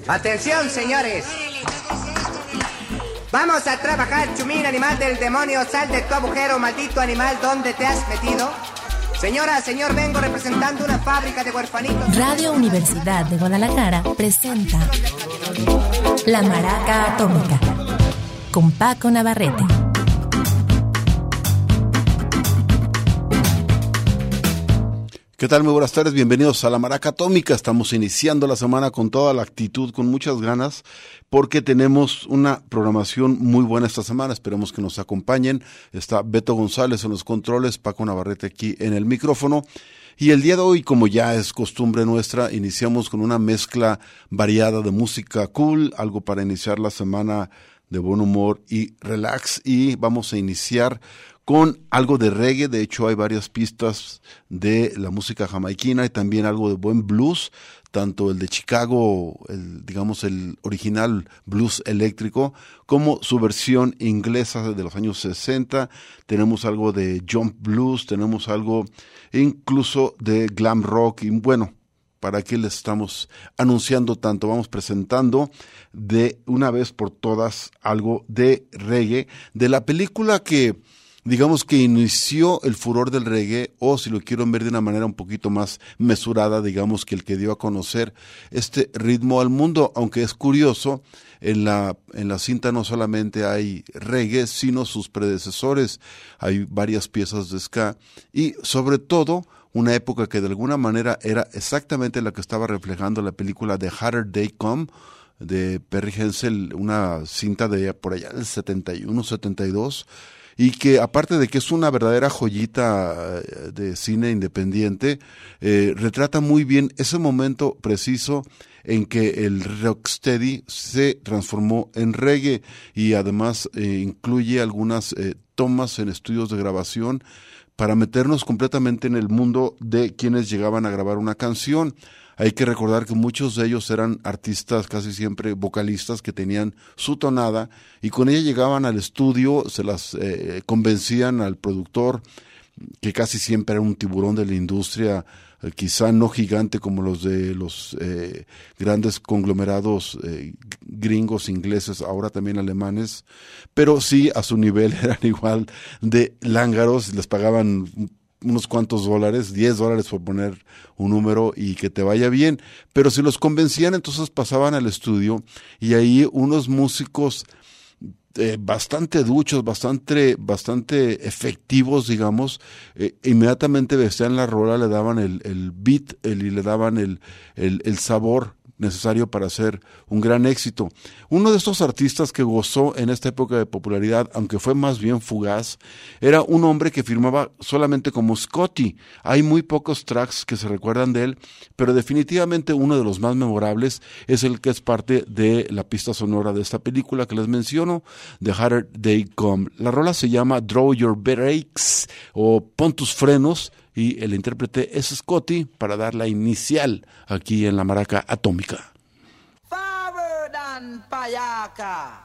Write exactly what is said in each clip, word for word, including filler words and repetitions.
Atención, señores. Vamos a trabajar, chumín, animal del demonio. Sal de tu agujero, maldito animal, ¿dónde te has metido? Señora, señor, vengo representando una fábrica de huerfanitos. Radio Universidad de Guadalajara presenta La Maraca Atómica con Paco Navarrete. ¿Qué tal? Muy buenas tardes, bienvenidos a La Maraca Atómica. Estamos iniciando la semana con toda la actitud, con muchas ganas, porque tenemos una programación muy buena esta semana. Esperemos que nos acompañen. Está Beto González en los controles, Paco Navarrete aquí en el micrófono. Y el día de hoy, como ya es costumbre nuestra, iniciamos con una mezcla variada de música cool, algo para iniciar la semana de buen humor y relax. Y vamos a iniciar con algo de reggae. De hecho hay varias pistas de la música jamaiquina y también algo de buen blues, tanto el de Chicago, el, digamos el original blues eléctrico, como su versión inglesa de los años sesenta. Tenemos algo de jump blues, tenemos algo incluso de glam rock y bueno, ¿para qué les estamos anunciando tanto? Vamos presentando de una vez por todas algo de reggae, de la película que digamos que inició el furor del reggae, o si lo quieren ver de una manera un poquito más mesurada, digamos que el que dio a conocer este ritmo al mundo. Aunque es curioso, en la, en la cinta no solamente hay reggae, sino sus predecesores. Hay varias piezas de ska y sobre todo una época que de alguna manera era exactamente la que estaba reflejando la película The Harder They Come, de Perry Hensel, una cinta de por allá del setenta y uno, setenta y dos, y que aparte de que es una verdadera joyita de cine independiente, eh, retrata muy bien ese momento preciso en que el rocksteady se transformó en reggae y además eh, incluye algunas eh, tomas en estudios de grabación para meternos completamente en el mundo de quienes llegaban a grabar una canción. Hay que recordar que muchos de ellos eran artistas, casi siempre vocalistas, que tenían su tonada y con ella llegaban al estudio, se las eh, convencían al productor, que casi siempre era un tiburón de la industria, eh, quizá no gigante como los de los eh, grandes conglomerados eh, gringos, ingleses, ahora también alemanes, pero sí a su nivel eran igual de lángaros, les pagaban unos cuantos dólares, diez dólares por poner un número y que te vaya bien, pero si los convencían entonces pasaban al estudio y ahí unos músicos eh, bastante duchos, bastante bastante efectivos, digamos, eh, inmediatamente vestían la rola, le daban el, el beat el, y le daban el, el, el sabor necesario para hacer un gran éxito. Uno de estos artistas que gozó en esta época de popularidad, aunque fue más bien fugaz, era un hombre que firmaba solamente como Scotty. Hay muy pocos tracks que se recuerdan de él, pero definitivamente uno de los más memorables es el que es parte de la pista sonora de esta película que les menciono, The Harder They Come. La rola se llama Draw Your Brakes o Pon tus frenos, y el intérprete es Scotty para dar la inicial aquí en La Maraca Atómica. Forward and Payaka,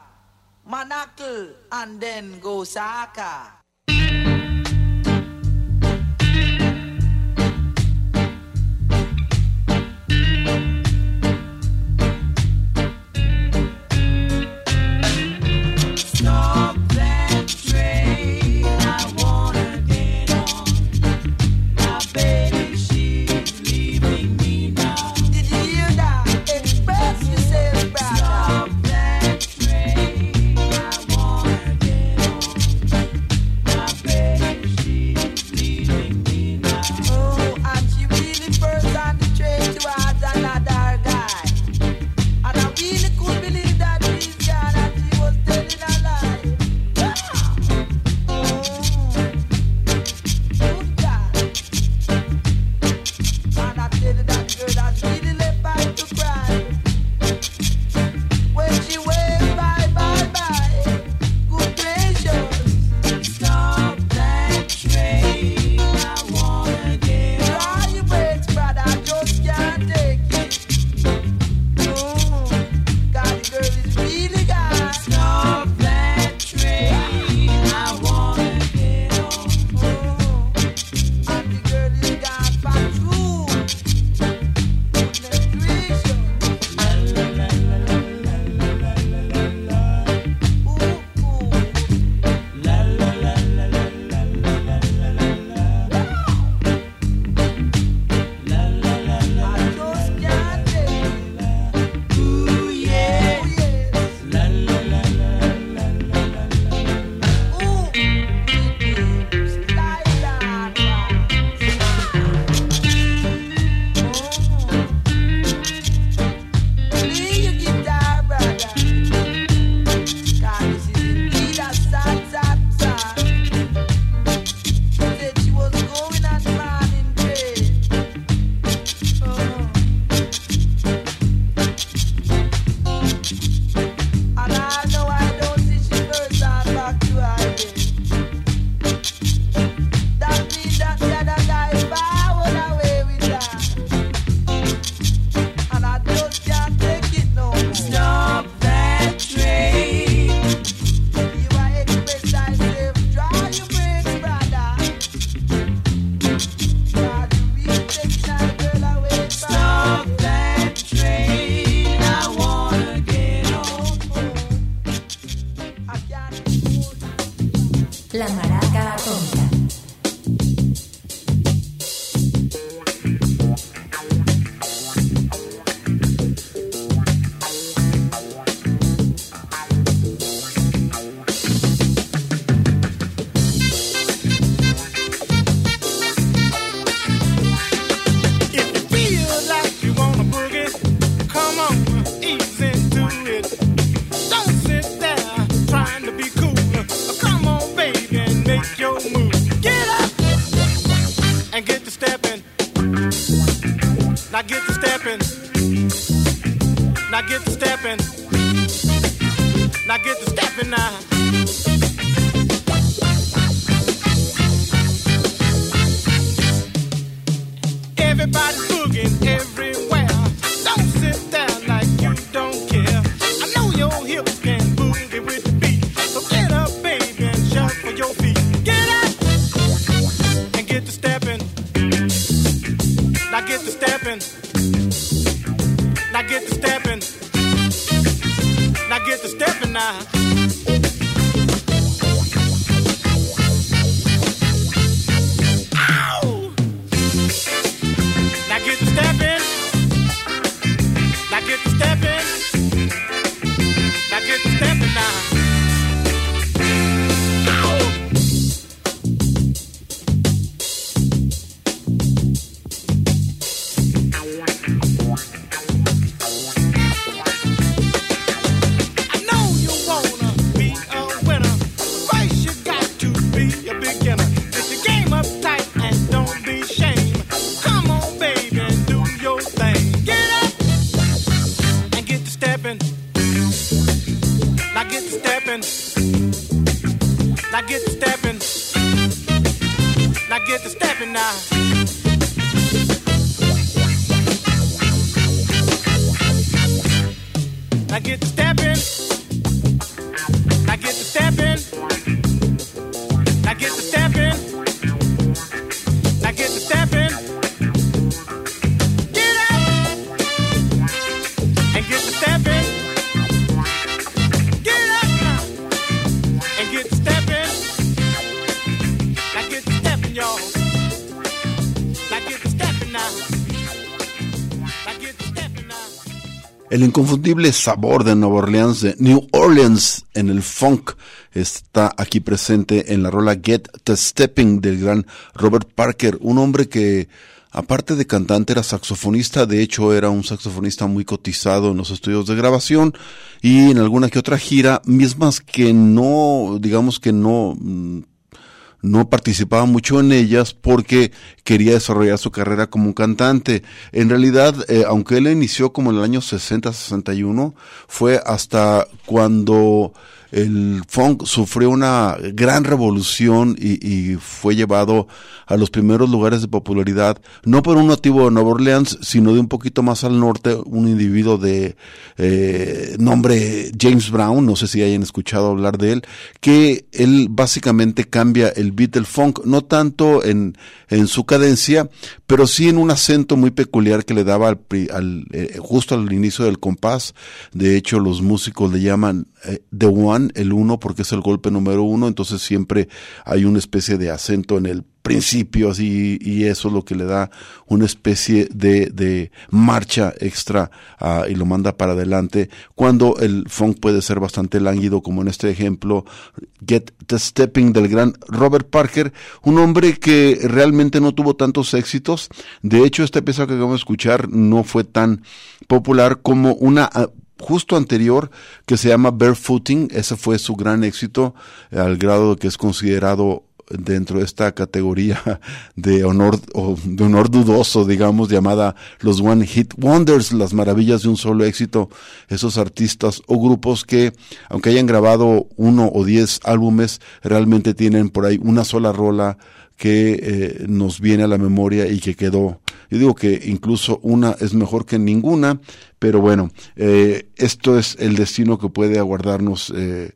Manakl and then Gosaka. Now get to stepping. Now get to stepping. Now get to stepping now. Everybody's booging everywhere. Don't sit down like you don't care. I know your hips can boogie with the beat. So get up, baby, and shuffle your feet. Get up and get to stepping. Now get to stepping. Now get to stepping. Now get to stepping now. Ow! Now get to stepping. Now get to stepping. Now get to stepping now. Now get to stepping. Now get to stepping now. Now get to stepping. Now get to stepping. Now get to stepping. Now get to stepping. Get up and get to stepping. Get up now and get to stepping. Now get to stepping, y'all. Now get to stepping now. Now get to stepping now. El inconfundible sabor de Nueva Orleans, de New Orleans en el funk, está aquí presente en la rola Get to Stepping del gran Robert Parker, un hombre que aparte de cantante era saxofonista. De hecho era un saxofonista muy cotizado en los estudios de grabación y en alguna que otra gira, mismas que no, digamos que no... no participaba mucho en ellas porque quería desarrollar su carrera como un cantante. En realidad, eh, aunque él inició como en el año sesenta, sesenta y uno, fue hasta cuando el funk sufrió una gran revolución y, y fue llevado a los primeros lugares de popularidad, no por un nativo de Nueva Orleans, sino de un poquito más al norte, un individuo de eh, nombre James Brown, no sé si hayan escuchado hablar de él, que él básicamente cambia el beat del funk, no tanto en, en su cadencia, pero sí en un acento muy peculiar que le daba al, al eh, justo al inicio del compás. De hecho, los músicos le llaman eh, The One, el uno, porque es el golpe número uno, entonces siempre hay una especie de acento en el principio, así, y eso es lo que le da una especie de, de marcha extra uh, y lo manda para adelante, cuando el funk puede ser bastante lánguido, como en este ejemplo, Get the Stepping del gran Robert Parker, un hombre que realmente no tuvo tantos éxitos. De hecho, esta pieza que acabamos de escuchar no fue tan popular como una uh, justo anterior que se llama Barefooting. Ese fue su gran éxito, al grado de que es considerado dentro de esta categoría de honor o de honor dudoso, digamos, llamada los One Hit Wonders, las maravillas de un solo éxito. Esos artistas o grupos que, aunque hayan grabado uno o diez álbumes, realmente tienen por ahí una sola rola que eh, nos viene a la memoria y que quedó. Yo digo que incluso una es mejor que ninguna, pero bueno, eh, esto es el destino que puede aguardarnos, eh,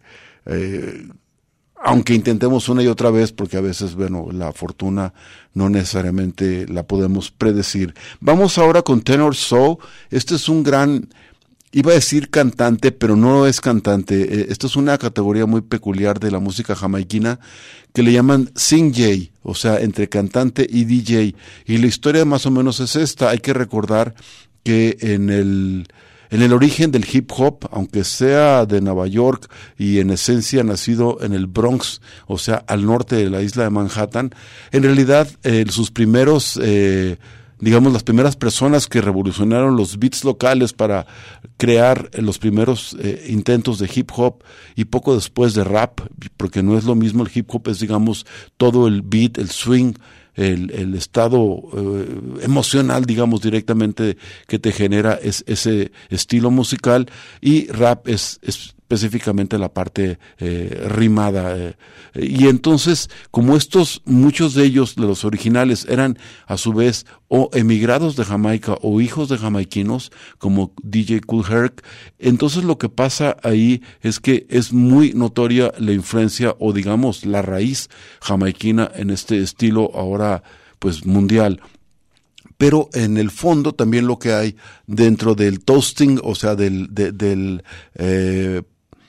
eh, aunque intentemos una y otra vez, porque a veces, bueno, la fortuna no necesariamente la podemos predecir. Vamos ahora con Tenor Soul. Este es un gran, iba a decir cantante, pero no es cantante. Eh, esto es una categoría muy peculiar de la música jamaiquina que le llaman Sing J, o sea, entre cantante y D J. Y la historia más o menos es esta. Hay que recordar que en el... En el origen del hip hop, aunque sea de Nueva York y en esencia nacido en el Bronx, o sea, al norte de la isla de Manhattan, en realidad eh, sus primeros, eh, digamos, las primeras personas que revolucionaron los beats locales para crear los primeros eh, intentos de hip hop y poco después de rap, porque no es lo mismo, el hip hop es, digamos, todo el beat, el swing, el, el estado eh, emocional, digamos, directamente que te genera es, ese estilo musical, y rap es, es específicamente la parte eh, rimada. Eh, y entonces, como estos, muchos de ellos, de los originales, eran a su vez o emigrados de Jamaica o hijos de jamaiquinos, como D J Kool Herc, entonces lo que pasa ahí es que es muy notoria la influencia, o digamos, la raíz jamaiquina en este estilo ahora, pues, mundial. Pero en el fondo también lo que hay dentro del toasting, o sea, del, de, del eh,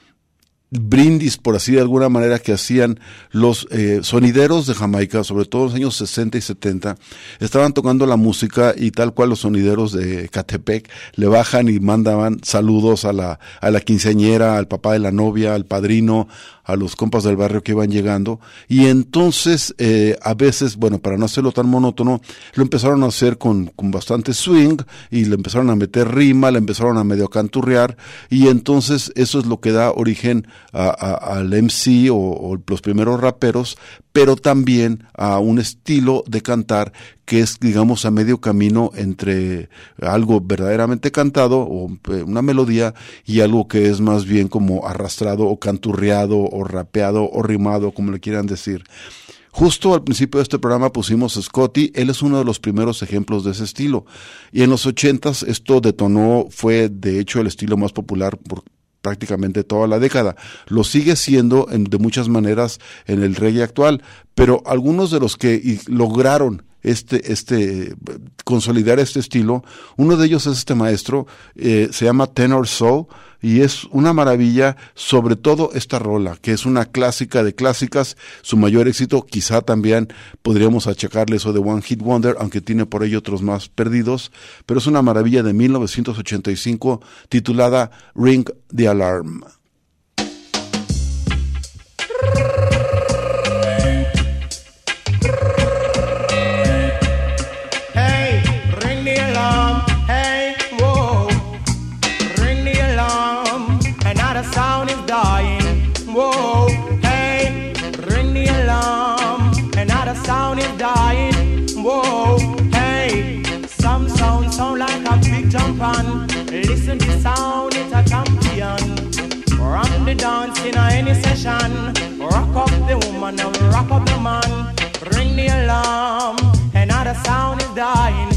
brindis, por así de alguna manera, que hacían los eh, sonideros de Jamaica, sobre todo en los años sesenta y setenta, estaban tocando la música, y tal cual los sonideros de Catepec le bajan y mandaban saludos a la, a la quinceañera, al papá de la novia, al padrino, a los compas del barrio que iban llegando, y entonces eh, a veces, bueno, para no hacerlo tan monótono, lo empezaron a hacer con, con bastante swing, y le empezaron a meter rima, le empezaron a medio canturrear, y entonces eso es lo que da origen a, a, al M C o, o los primeros raperos, pero también a un estilo de cantar que es, digamos, a medio camino entre algo verdaderamente cantado, o una melodía, y algo que es más bien como arrastrado o canturreado o rapeado o rimado, como le quieran decir. Justo al principio de este programa pusimos a Scotty, él es uno de los primeros ejemplos de ese estilo, y en los ochentas esto detonó, fue de hecho el estilo más popular por prácticamente toda la década. Lo sigue siendo en, de muchas maneras en el reggae actual, pero algunos de los que y, lograron este, este, consolidar este estilo, uno de ellos es este maestro, eh, se llama Tenor Soul, y es una maravilla, sobre todo esta rola, que es una clásica de clásicas, su mayor éxito, quizá también podríamos achacarle eso de One Hit Wonder, aunque tiene por ahí otros más perdidos, pero es una maravilla de mil novecientos ochenta y cinco, titulada Ring the Alarm. Listen to sound, it's a champion. Rock the dance in any session. Rock up the woman and rock up the man. Ring the alarm, another sound is dying.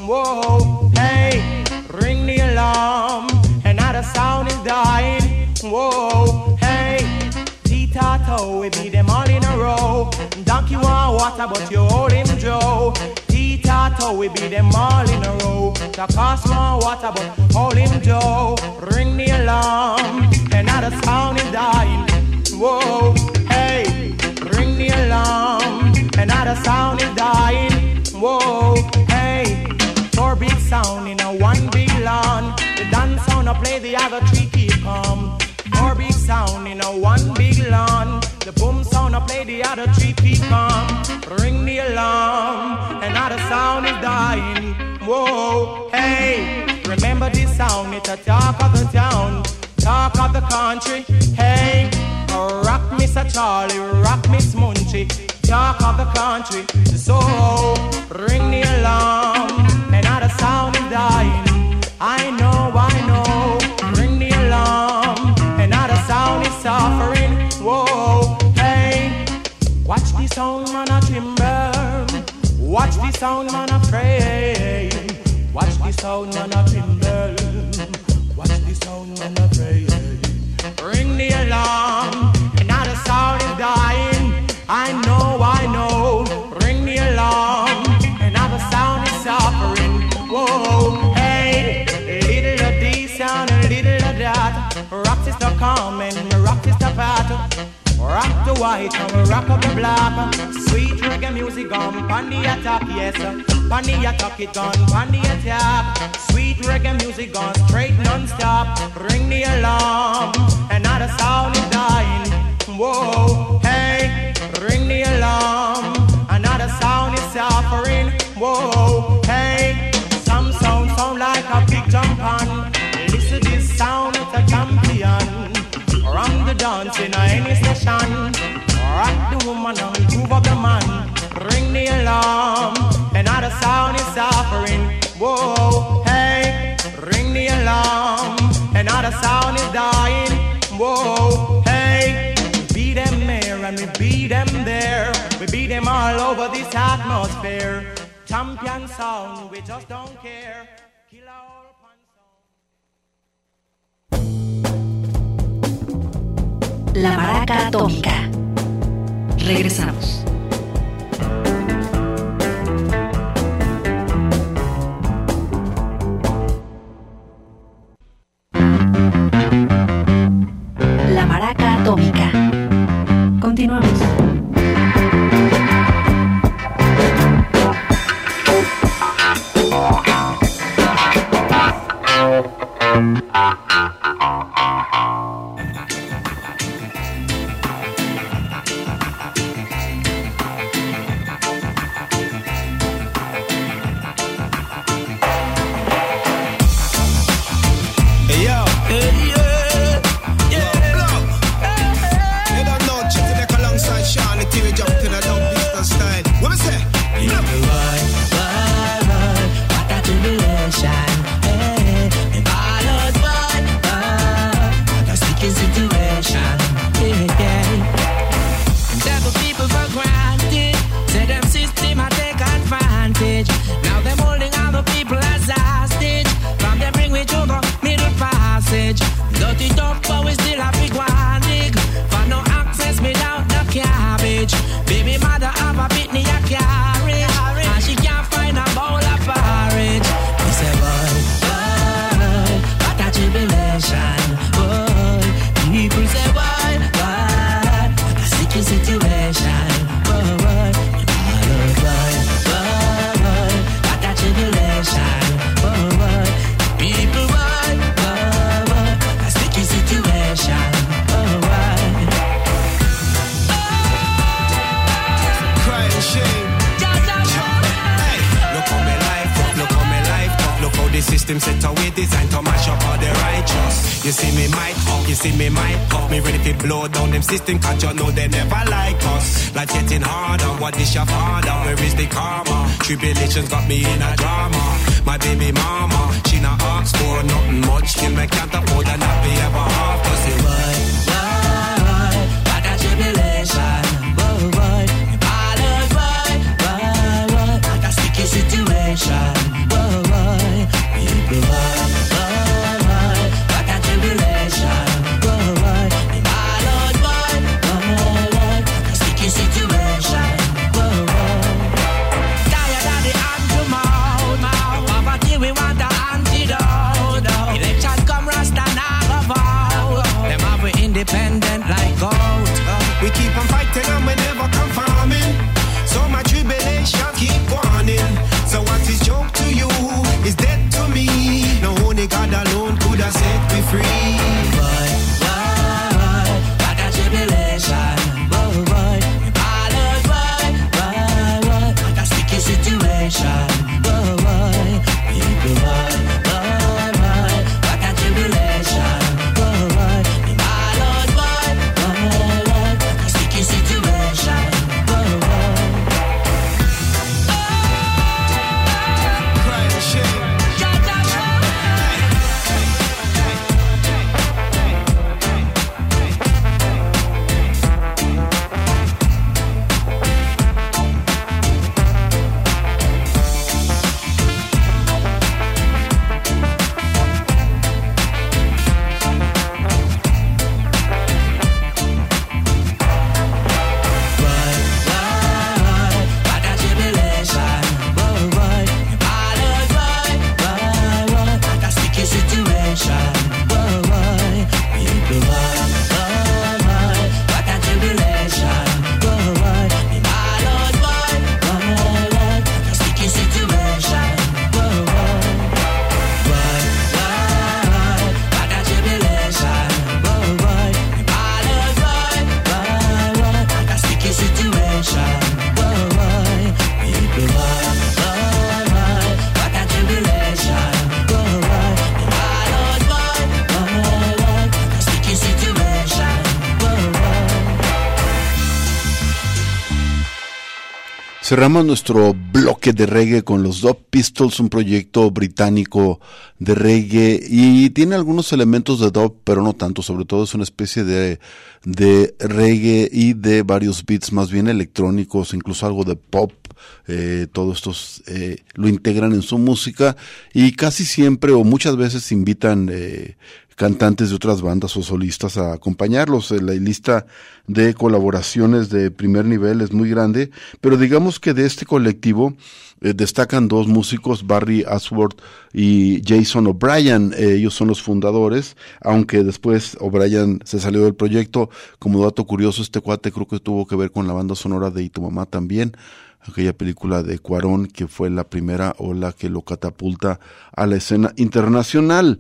Whoa, hey, ring the alarm, another sound is dying. Whoa, hey, T-Tato, we beat them all in a row. Donkey want water, but you hold him Joe. Tato, we beat them all in a row. The cost more water, but hold him Joe. Ring the alarm, another sound is dying. Whoa, hey, ring the alarm, another sound is dying. Whoa, hey, four big sound in a one big lawn. The dance sound I play, the other three keep calm. Four big sound in a one big lawn. The boom sound I play, the other three keep calm. Ring the alarm, another sound is dying. Whoa, hey, remember this sound, it's a talk of the town, talk of the country. Hey, rock Mister Charlie, rock Miss Munchie, talk of the country. So, ring the alarm, another sound is dying. I know, I know, ring the alarm, another sound is suffering. Whoa, hey, watch the sound man a timber, watch the sound man a pray, watch the sound man a timber, watch the sound man a pray. Ring the alarm, another sound is dying. I know, I know, ring the alarm, another sound is suffering. Whoa, hey, little of this sound, a little of that. Rock sister come and rock sister fat. Rock the white and rock up the black. Sweet reggae music on, on the attack, yes. On the attack it gone, on the attack. Sweet reggae music on, straight non-stop. Ring the alarm, another sound is dying. Whoa, hey, ring the alarm, another sound is suffering. Whoa, hey, some sound sound like a big jump on. Listen to this sound, it's a champion. Run the dance in any session. Rock the woman and move up the man. Ring the alarm, another sound is suffering. Whoa, hey, ring the alarm, another sound is dying. Whoa, hey, we beat them here and we beat them there. We beat them all over this atmosphere. Champion sound, we just don't care. Kill all pan sound. La Maraca Atómica. Regresamos. La Maraca Atómica. Continuamos. System, cause you know they never like us. Life getting harder, what is your father? Where is the karma? Tribulations got me in a drama. My baby mama, she not ask for nothing much. Still me can't afford a nappy ever half. Cause it why, why, what a tribulation. Whoa, why, why, why, why, why, what a sticky situation. Whoa, why, people, why, why, why, what a tribulation. Whoa, why, situation. Whoa, whoa. Tired of the hand to mouth. Poverty, we want the antidote. Election come rust and I go vote. Cerramos nuestro bloque de reggae con los Dub Pistols, un proyecto británico de reggae y tiene algunos elementos de dub, pero no tanto, sobre todo es una especie de, de reggae y de varios beats más bien electrónicos, incluso algo de pop. Eh, todo esto eh, lo integran en su música y casi siempre o muchas veces invitan eh, cantantes de otras bandas o solistas a acompañarlos. La lista de colaboraciones de primer nivel es muy grande, pero digamos que de este colectivo eh, destacan dos músicos, Barry Ashworth y Jason O'Brien. Eh, ellos son los fundadores, aunque después O'Brien se salió del proyecto. Como dato curioso, este cuate creo que tuvo que ver con la banda sonora de Y tu mamá también, aquella película de Cuarón que fue la primera ola que lo catapulta a la escena internacional.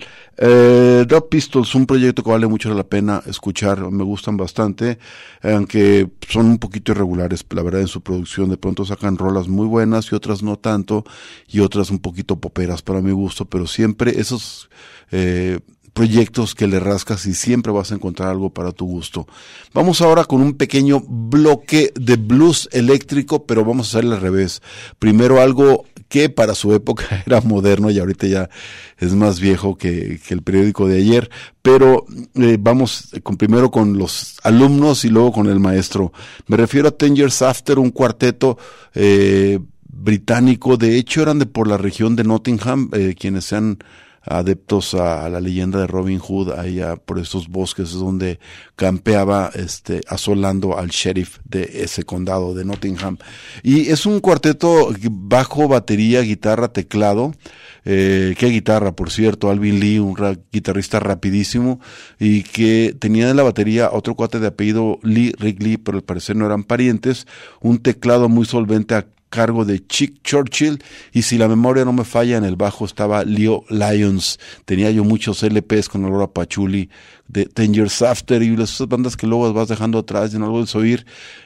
Eh, Dub Pistols, un proyecto que vale mucho la pena escuchar, me gustan bastante, aunque son un poquito irregulares, la verdad, en su producción. De pronto sacan rolas muy buenas y otras no tanto, y otras un poquito poperas para mi gusto, pero siempre esos eh, proyectos que le rascas y siempre vas a encontrar algo para tu gusto. Vamos ahora con un pequeño bloque de blues eléctrico, pero vamos a hacerle al revés. Primero algo que para su época era moderno y ahorita ya es más viejo que, que el periódico de ayer, pero eh, vamos con, primero con los alumnos y luego con el maestro. Me refiero a Ten Years After, un cuarteto eh, británico. De hecho eran de por la región de Nottingham, eh, quienes sean adeptos a, a la leyenda de Robin Hood, allá por estos bosques es donde campeaba este asolando al sheriff de ese condado de Nottingham. Y es un cuarteto bajo, batería, guitarra, teclado. Eh, qué guitarra, por cierto, Alvin Lee, un ra- guitarrista rapidísimo, y que tenía en la batería otro cuate de apellido Lee, Rick Lee, pero al parecer no eran parientes. Un teclado muy solvente a cargo de Chick Churchill, y si la memoria no me falla, en el bajo estaba Leo Lyons. Tenía yo muchos L Pes con olor a pachuli de Ten Years After y esas bandas que luego vas dejando atrás y no lo vuelves a oír,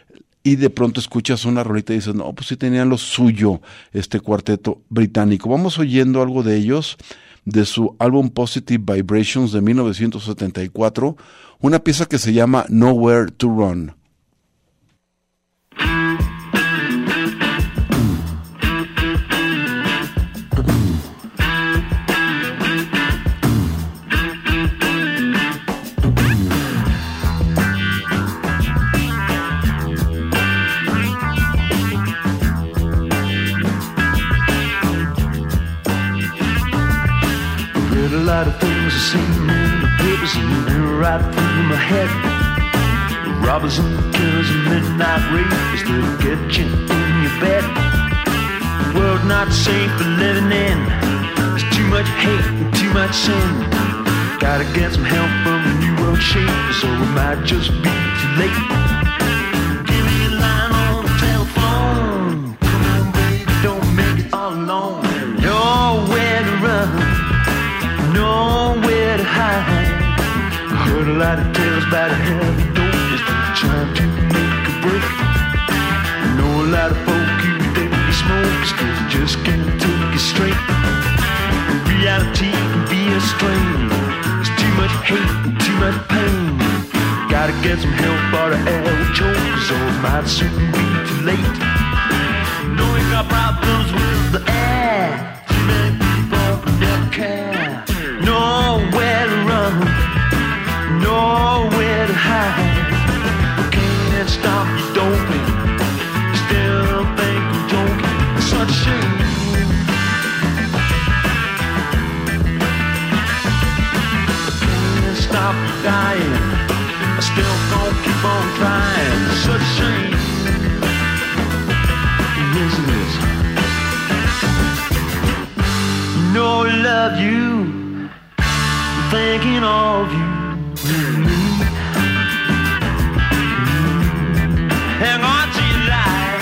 y de pronto escuchas una rolita y dices, no, pues sí tenían lo suyo este cuarteto británico. Vamos oyendo algo de ellos, de su álbum Positive Vibrations de mil novecientos setenta y cuatro, una pieza que se llama Nowhere to Run. A lot of things I've seen in the papers and right through my head. Robbers and killers and midnight raiders that'll get you in your bed. The world not safe for living in. There's too much hate and too much sin. Gotta get some help from the new world shakers, or it might just be too late. Give me a line on the telephone. Come on, baby, don't make it all alone. Nowhere to run, nowhere to hide. I heard a lot of tales about a heavy dose trying to make a break. I know a lot of folk who think they smoke cause they just can't take it straight. Reality can be a strain. There's too much hate and too much pain. Gotta get some help or the air will choke, cause or it might soon be too late. Know we got problems with the air. Too many people never care. Nowhere to run, nowhere to hide. We can't stop you doping, still think I'm joking. It's such a shame. I can't stop you dying, I still gon' keep on trying. It's such a shame. Yes, it is. You know I love you, thinking of you. Hang on to your life.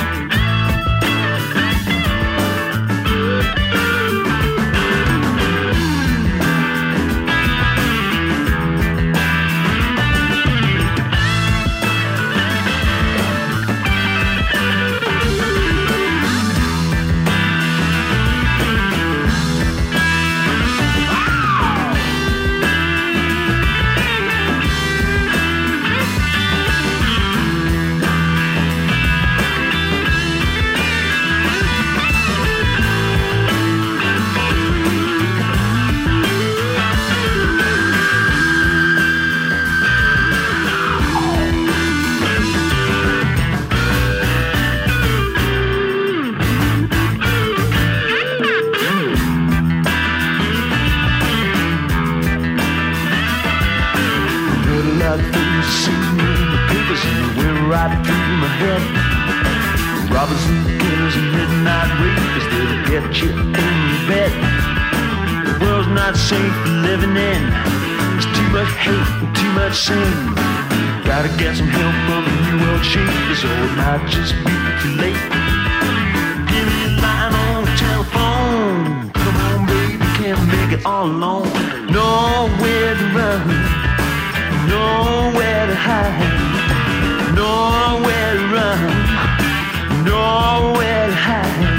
not safe living in. There's too much hate and too much sin. Gotta get some help from the new world shapers, or it might just be too late. Give me a line on the telephone. Come on, baby, can't make it all alone. Nowhere to run, nowhere to hide, nowhere to run, nowhere to hide.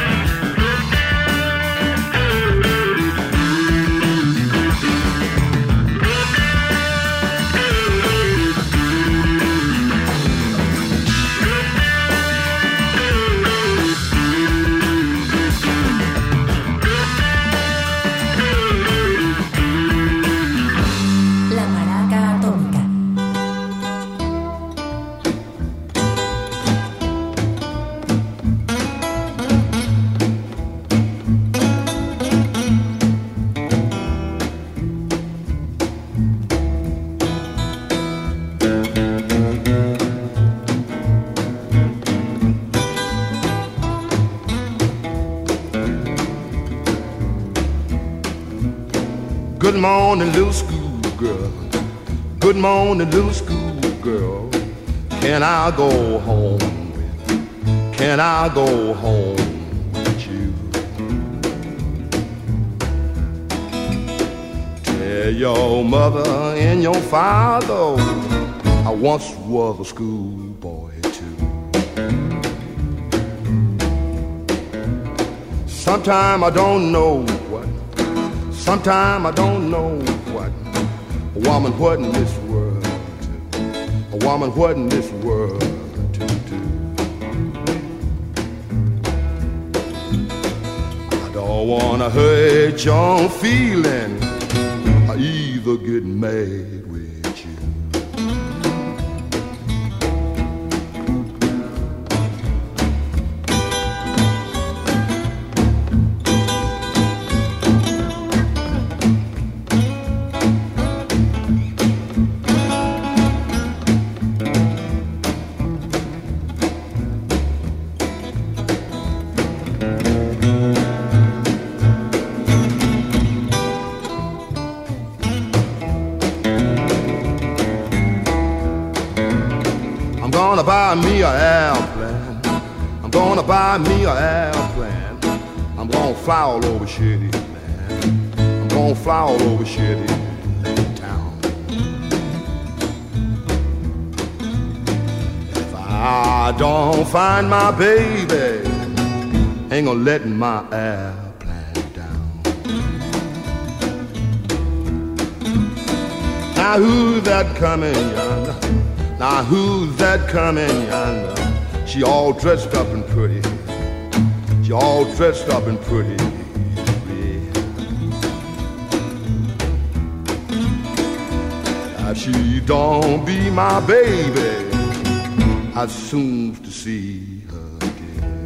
Good morning, little schoolgirl. Good morning, little schoolgirl. Can I go home with? Can I go home with you? Tell your mother and your father I once was a schoolboy too. Sometime I don't know what. Sometime I don't know what a woman, what in this world to, a woman, what in this world to do. I don't wanna hurt your feeling, I either get mad with you. I'm gonna buy me an airplane. I'm gonna buy me an airplane. I'm gonna fly all over shitty, man. I'm gonna fly all over shitty town. If I don't find my baby, ain't gonna let my airplane down. Now who's that coming yonder? Now who's that coming yonder? She all dressed up and pretty. She all dressed up and pretty. Yeah. If she don't be my baby, I'd soon to see her again.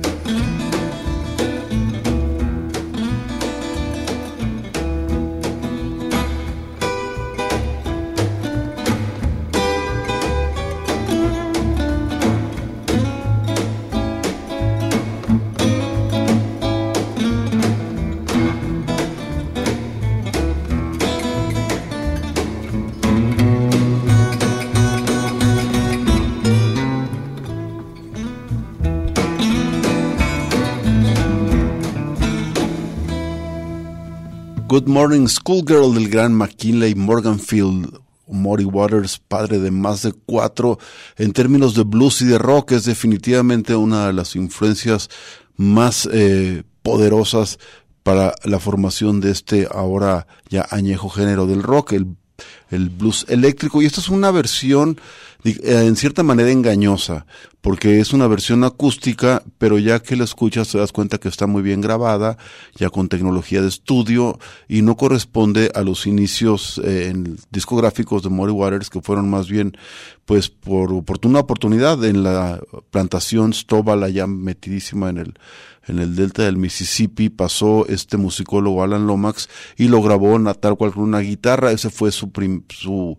Good Morning Schoolgirl del gran McKinley Morganfield, Muddy Waters, padre de más de cuatro en términos de blues y de rock. Es definitivamente una de las influencias más eh, poderosas para la formación de este ahora ya añejo género del rock, el, el blues eléctrico. Y esta es una versión en cierta manera engañosa, porque es una versión acústica, pero ya que la escuchas te das cuenta que está muy bien grabada, ya con tecnología de estudio, y no corresponde a los inicios eh, en discográficos de Muddy Waters, que fueron más bien pues por oportuna oportunidad en la plantación Stovall, allá metidísima en el en el delta del Mississippi. Pasó este musicólogo Alan Lomax y lo grabó tal cual con una guitarra. Ese fue su prim, su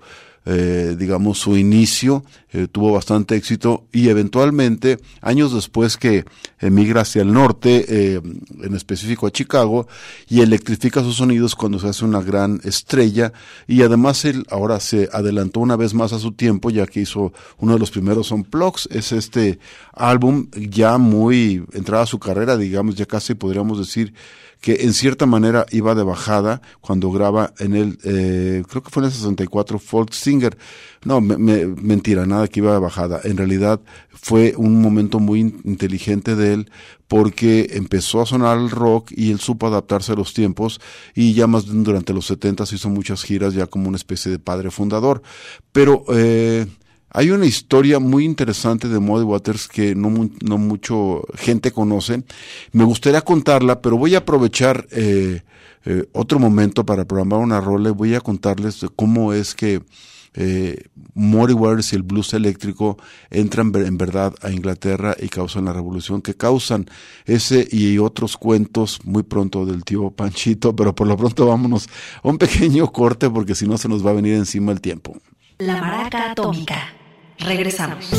eh, digamos, su inicio, eh, tuvo bastante éxito y eventualmente, años después que emigra hacia el norte, eh, en específico a Chicago, y electrifica sus sonidos cuando se hace una gran estrella, y además él ahora se adelantó una vez más a su tiempo, ya que hizo uno de los primeros Unplugged, es este álbum ya muy entrada a su carrera, digamos, ya casi podríamos decir que en cierta manera iba de bajada cuando graba en el, eh, creo que fue en el sesenta y cuatro, Folk Singer. No, me, me, mentira, nada que iba de bajada. En realidad fue un momento muy inteligente de él porque empezó a sonar el rock y él supo adaptarse a los tiempos, y ya más durante los setentas hizo muchas giras ya como una especie de padre fundador. Pero, eh, hay una historia muy interesante de Muddy Waters que no, mu- no mucho gente conoce. Me gustaría contarla, pero voy a aprovechar eh, eh, otro momento para programar una rola. Voy a contarles cómo es que eh, Muddy Waters y el blues eléctrico entran en verdad a Inglaterra y causan la revolución que causan. Ese y otros cuentos muy pronto del tío Panchito, pero por lo pronto vámonos a un pequeño corte porque si no se nos va a venir encima el tiempo. La Maraca Atómica. Regresamos.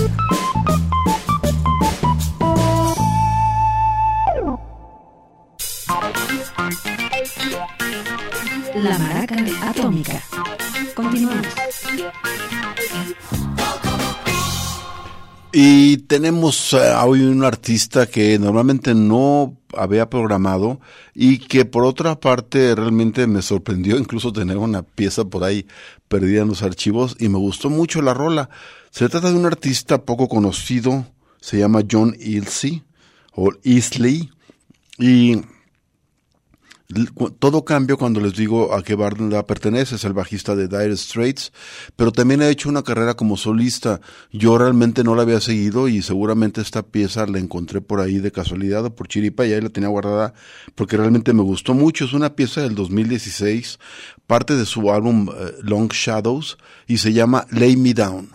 La Maraca Atómica. Continuamos. Y tenemos uh, hoy un artista que normalmente no había programado y que por otra parte realmente me sorprendió incluso tener una pieza por ahí perdida en los archivos y me gustó mucho la rola. Se trata de un artista poco conocido, se llama John Illsey o Isley, y todo cambia cuando les digo a qué banda pertenece. Es el bajista de Dire Straits, pero también ha hecho una carrera como solista. Yo realmente no la había seguido y seguramente esta pieza la encontré por ahí de casualidad o por chiripa y ahí la tenía guardada porque realmente me gustó mucho. Es una pieza del dos mil dieciséis, parte de su álbum uh, Long Shadows, y se llama Lay Me Down.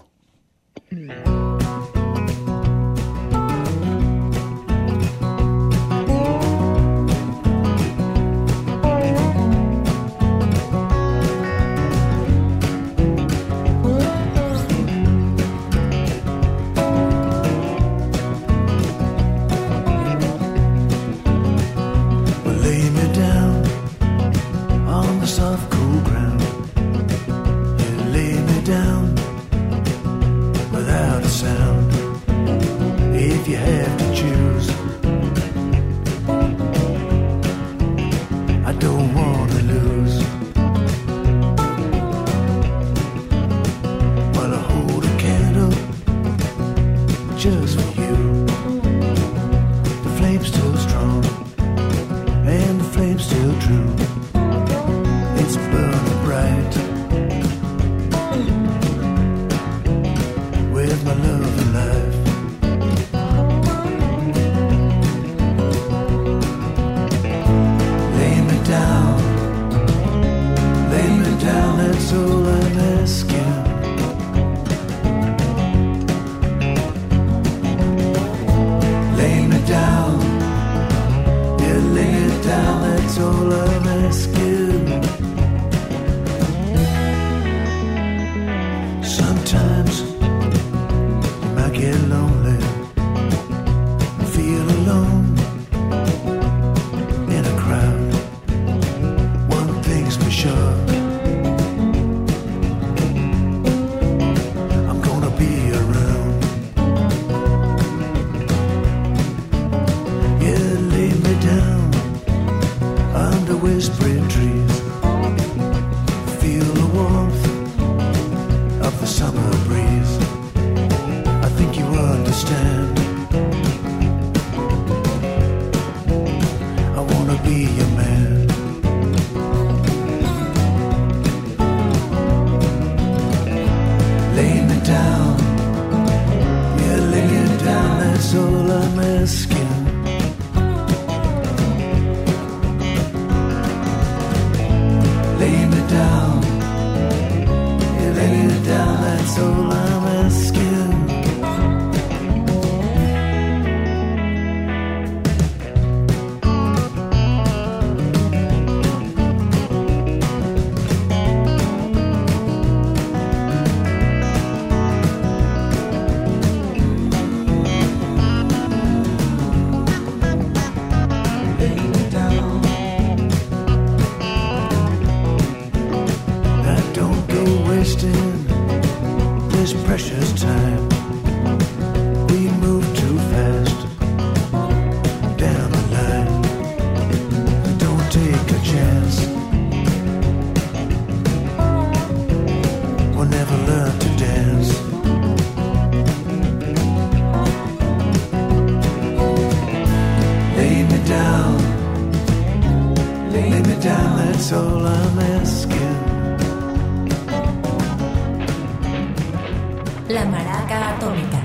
that's all I'm asking. La Maraca Atómica.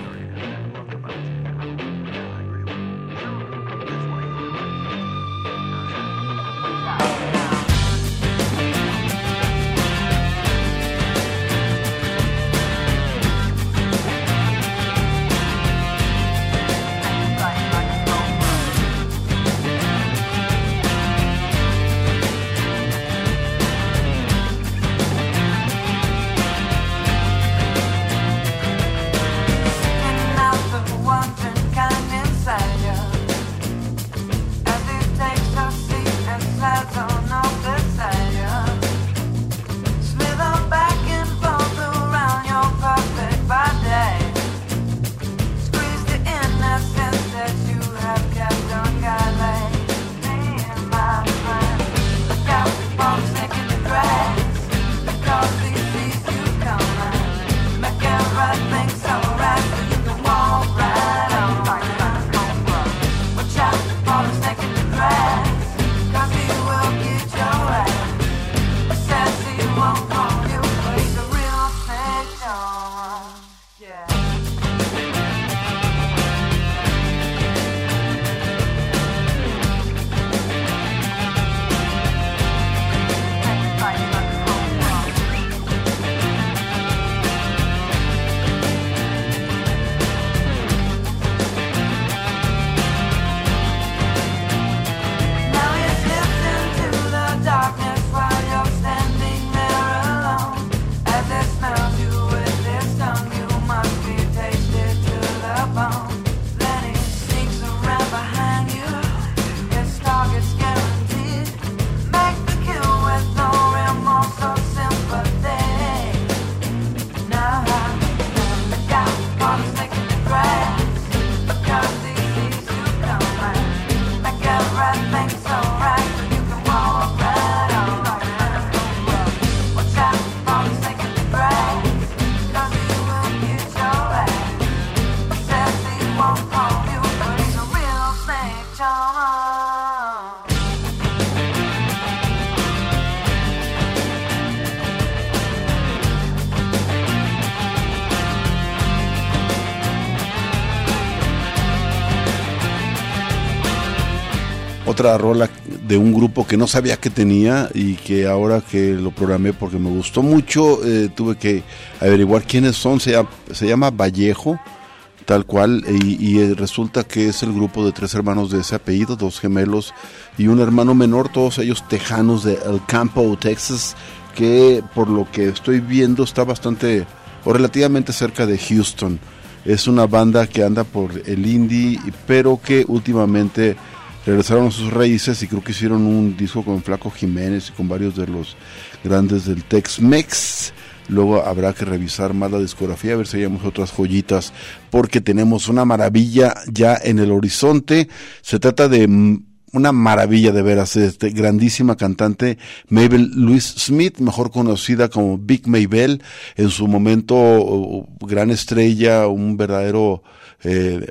Otra rola de un grupo que no sabía que tenía y que ahora que lo programé porque me gustó mucho, eh, tuve que averiguar quiénes son. Se llama, se llama Vallejo, tal cual, y, y resulta que es el grupo de tres hermanos de ese apellido, dos gemelos y un hermano menor, todos ellos tejanos de El Campo, Texas, que por lo que estoy viendo está bastante o relativamente cerca de Houston. Es una banda que anda por el indie, pero que últimamente regresaron a sus raíces y creo que hicieron un disco con Flaco Jiménez y con varios de los grandes del Tex-Mex. Luego habrá que revisar más la discografía, a ver si hayamos otras joyitas, porque tenemos una maravilla ya en el horizonte. Se trata de una maravilla de veras, este, grandísima cantante Mabel Louise Smith, mejor conocida como Big Maybelle, en su momento gran estrella, un verdadero... Eh,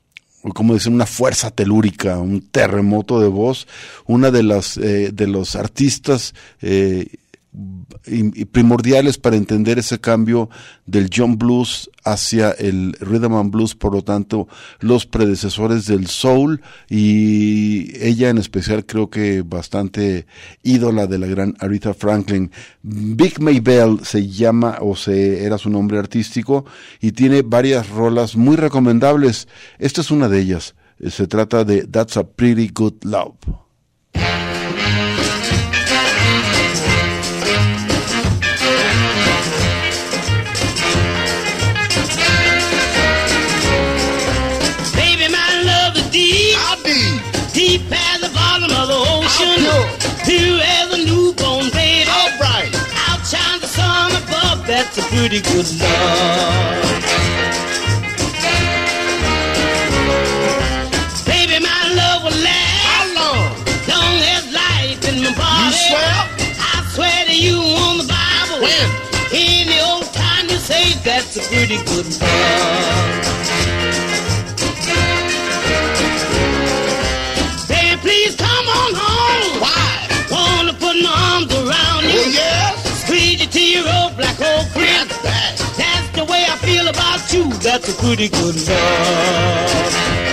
como dicen, una fuerza telúrica, un terremoto de voz, una de las eh, de los artistas eh, y, y primordiales para entender ese cambio del John Blues hacia el Rhythm and Blues, por lo tanto los predecesores del soul, y ella en especial creo que bastante ídola de la gran Aretha Franklin. Big Maybelle se llama, o se era su nombre artístico, y tiene varias rolas muy recomendables. Esta es una de ellas, se trata de That's a Pretty Good Love. Deep as the bottom of the ocean, pure as a newborn baby. All right. Outshines the sun above. That's a pretty good love. Baby, my love will last. How long? Long as life in my body. You swear? I swear to you on the Bible. When? Any old time you say that's a pretty good love. Please come on home. Why? Wanna put my that's a pretty good love.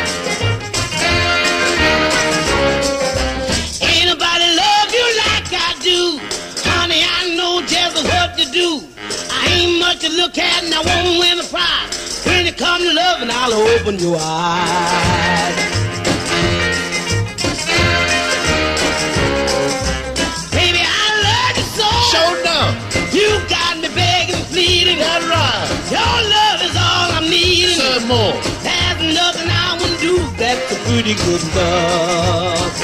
Ain't nobody love you like I do. Honey, I know just what to do. I ain't much to look at and I won't win a prize. When it comes to love, and I'll open your eyes. Baby, I love you so. Show enough. You got me begging, pleading. That's right. Your love is all I'm needing. Say more. There's nothing I wouldn't do. That's a pretty good love.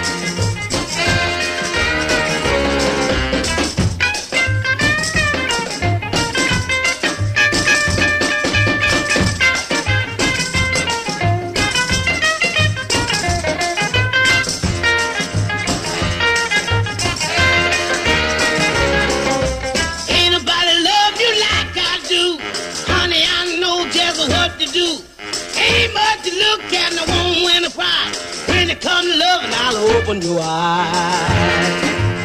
Come to love and I'll open your eyes.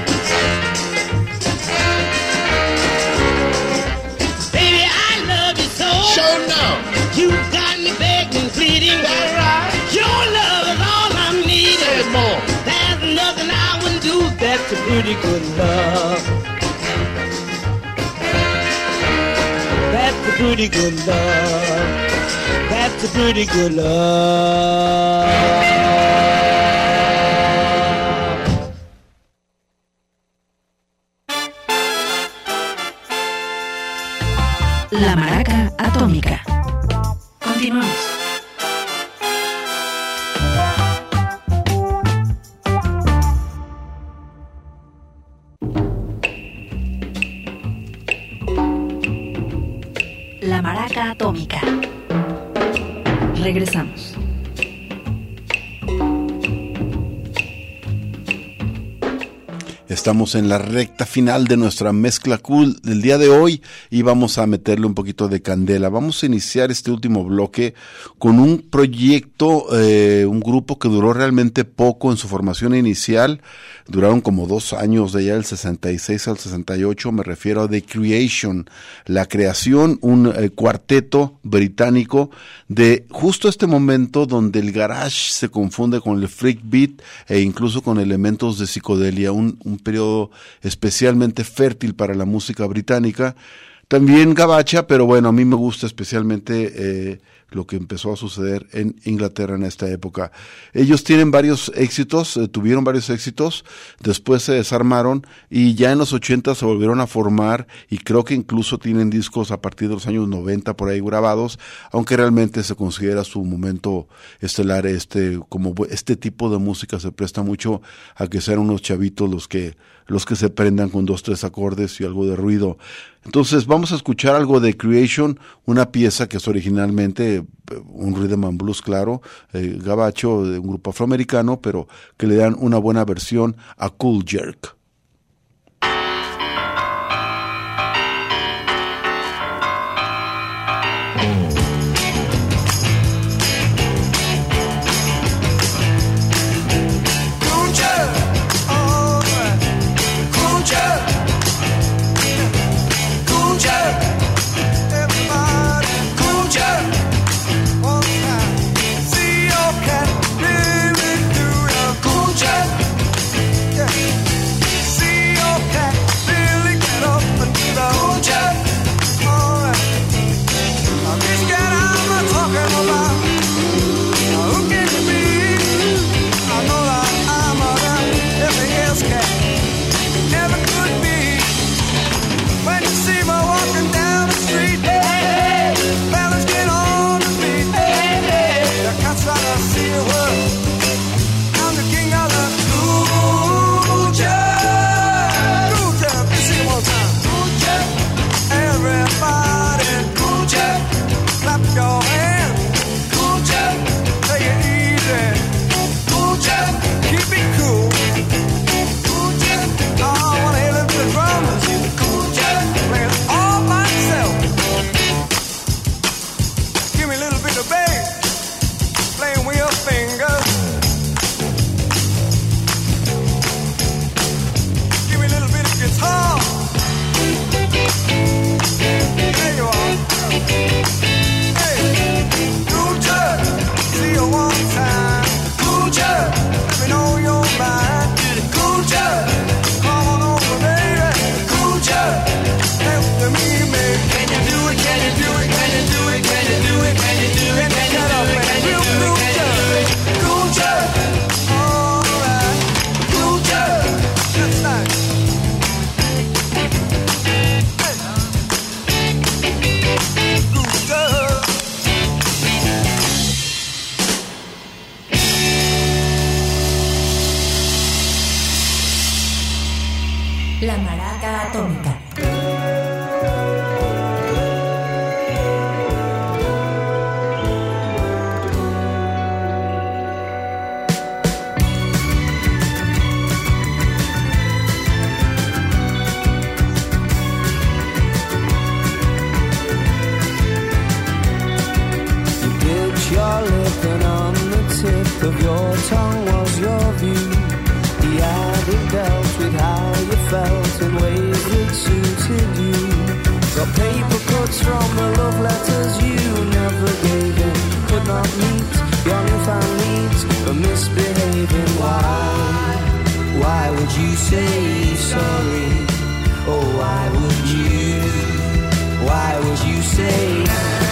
Baby, I love you so. Show now. You got me begging, pleading. That's right. Your love is all I'm needing. Say more. There's nothing I wouldn't do. That's a pretty good love. That's a pretty good love. That's a pretty good love. La Maraca Atómica. Continuamos. La Maraca Atómica. Regresamos. Estamos en la recta final de nuestra mezcla cool del día de hoy y vamos a meterle un poquito de candela. Vamos a iniciar este último bloque con un proyecto, eh, un grupo que duró realmente poco en su formación inicial. Duraron como dos años, de allá del sesenta y seis al sesenta y ocho, me refiero a The Creation, La Creación, un eh, cuarteto británico de justo este momento donde el garage se confunde con el freak beat e incluso con elementos de psicodelia, un, un periodo especialmente fértil para la música británica, también gabacha, pero bueno, a mí me gusta especialmente eh, lo que empezó a suceder en Inglaterra en esta época. Ellos tienen varios éxitos, eh, tuvieron varios éxitos, después se desarmaron y ya en los ochenta se volvieron a formar y creo que incluso tienen discos a partir de los años noventa por ahí grabados, aunque realmente se considera su momento estelar. Este, como este tipo de música se presta mucho a que sean unos chavitos los que los que se prendan con dos, tres acordes y algo de ruido. Entonces vamos a escuchar algo de Creation, una pieza que es originalmente un rhythm and blues, claro, eh, gabacho de un grupo afroamericano, pero que le dan una buena versión a Cool Jerk. This La Maraca Atómica. Your lip and on the tip of your tongue was your view. The addict dealt with how you felt in ways that suited you. Got paper cuts from the love letters you never gave him. Could not meet your newfound needs for misbehaving. Why? Why would you say sorry? Oh, why would you? Why would you say?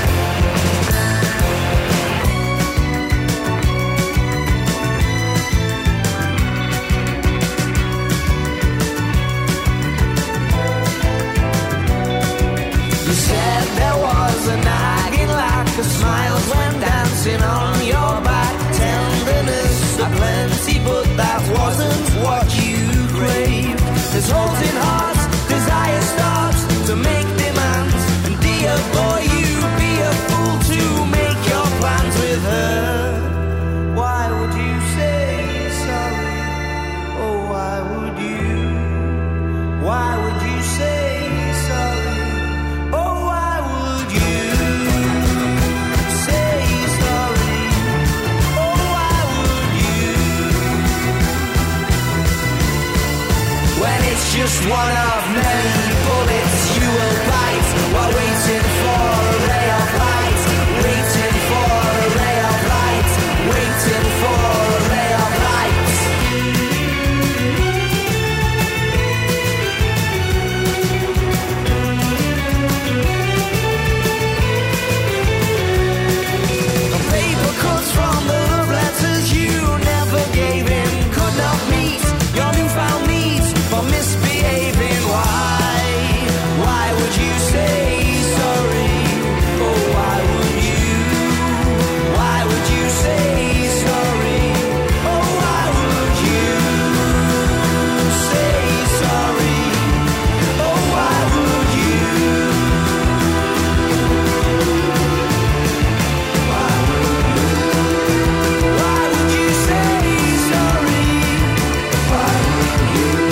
The smiles when dancing on your back. Tenderness aplenty, but that wasn't what you craved. There's holes in hearts, desire starts to make demands. And dear boy, you'd be a fool to make your plans with her. Why would you say sorry? Oh, why would you? Why would you say sorry? Oh, why would you? Just one of many bullets you will bite while waiting for a ray of light, waiting for a ray of light, waiting for a ray of light. The paper cuts from the love letters you never gave him could not meet your newfound needs for misbehaving. Why? Why would you say sorry? Oh, why would you? Why would you say sorry? Oh, why would you say sorry? Oh, why would you? Why would you? Why would you say sorry? Why would you?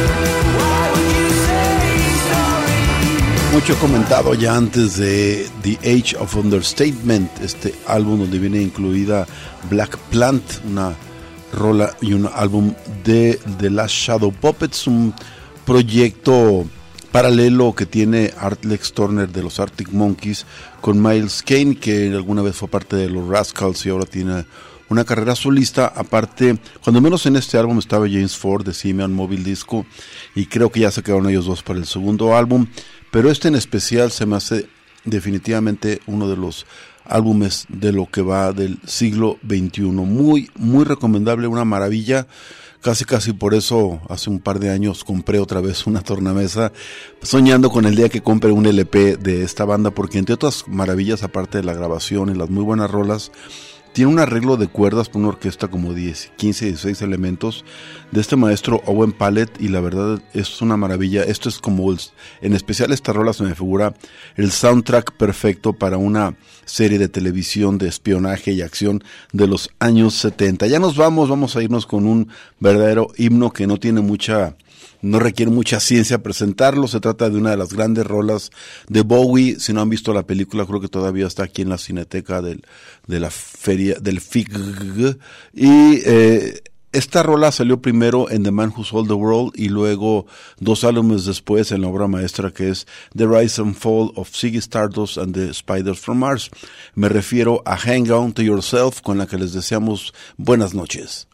Mucho comentado ya antes de The Age of Understatement, este álbum donde viene incluida Black Plant, una rola y un álbum de The Last Shadow Puppets, un proyecto paralelo que tiene Alex Turner de los Arctic Monkeys con Miles Kane, que alguna vez fue parte de los Rascals y ahora tiene una carrera solista. Aparte, cuando menos en este álbum estaba James Ford de Simeon Mobile Disco, y creo que ya se quedaron ellos dos para el segundo álbum, pero este en especial se me hace definitivamente uno de los álbumes de lo que va del siglo veintiuno. Muy, muy recomendable, una maravilla. Casi, casi por eso hace un par de años compré otra vez una tornamesa, soñando con el día que compre un L P de esta banda, porque entre otras maravillas, aparte de la grabación y las muy buenas rolas, tiene un arreglo de cuerdas por una orquesta como diez, quince, dieciséis elementos de este maestro Owen Pallett, y la verdad es una maravilla. Esto es como, el, en especial esta rola se me figura el soundtrack perfecto para una serie de televisión de espionaje y acción de los años setenta. Ya nos vamos, vamos a irnos con un verdadero himno que no tiene mucha... no requiere mucha ciencia presentarlo. Se trata de una de las grandes rolas de Bowie. Si no han visto la película, creo que todavía está aquí en la cineteca del, de la feria, del F I G. Y eh, esta rola salió primero en The Man Who Sold the World y luego dos álbumes después en la obra maestra que es The Rise and Fall of Ziggy Stardust and the Spiders from Mars. Me refiero a Hang On to Yourself, con la que les deseamos buenas noches.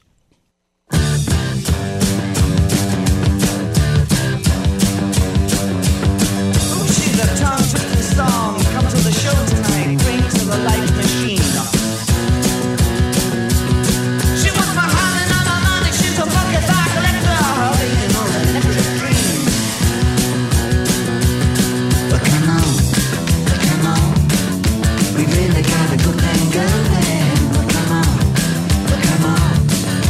Song, come to the show tonight, bring to the light machine. She wants my hand and all my money, she's a bucket bar collector, waiting on an electric dream. But come on, come on, we really got a good thing going. But come on, come on,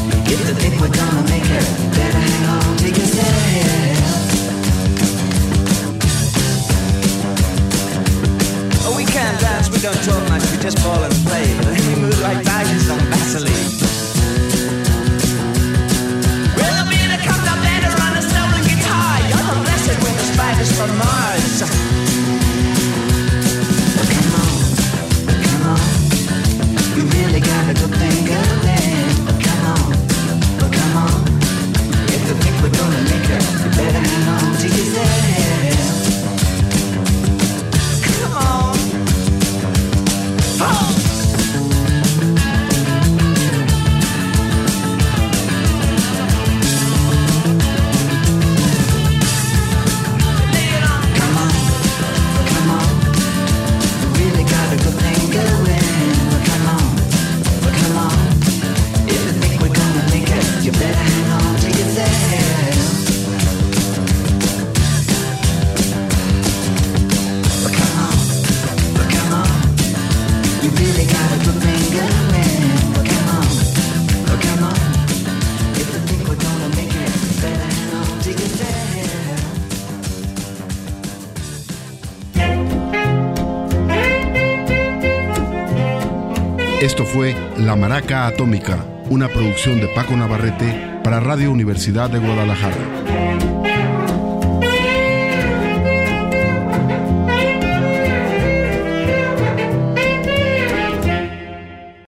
Esto fue La Maraca Atómica, una producción de Paco Navarrete para Radio Universidad de Guadalajara.